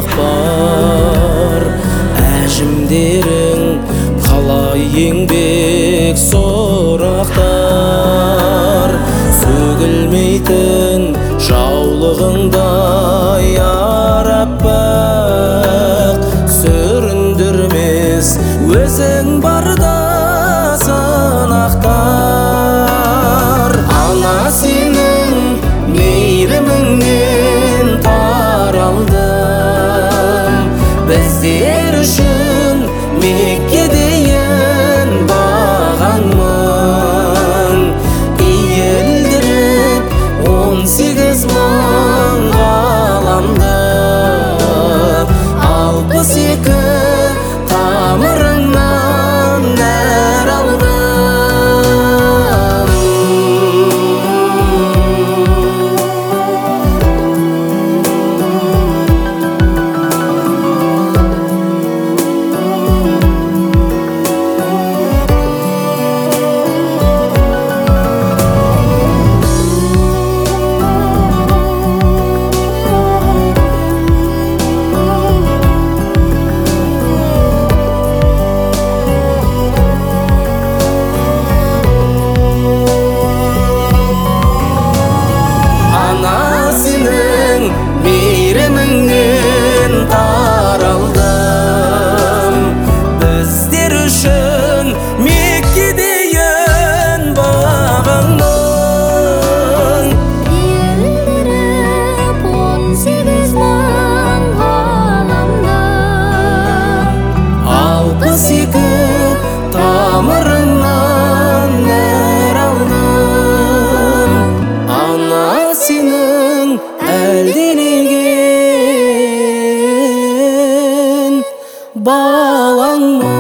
бар. Әжімдерің қалай еңбек сорақтар, сөгілмейтін жаулығыңдай араппақ, сүріндірмес өзің барда сынақтар. Ана сенің мейіріміңнен таралдым, біздер үшін Меккедейін бағаңмын, иелдіріп 18 мың ғаламды, 62 тамырыңнан нәр алдым. Мейіріміңнен таралдым, біздер үшін Меккедейін бағаңмын, иелдіріп 18 мың ғаламды, 62 тамырыңнан нәр алдым. Ана сенің әлденеген балаңмын.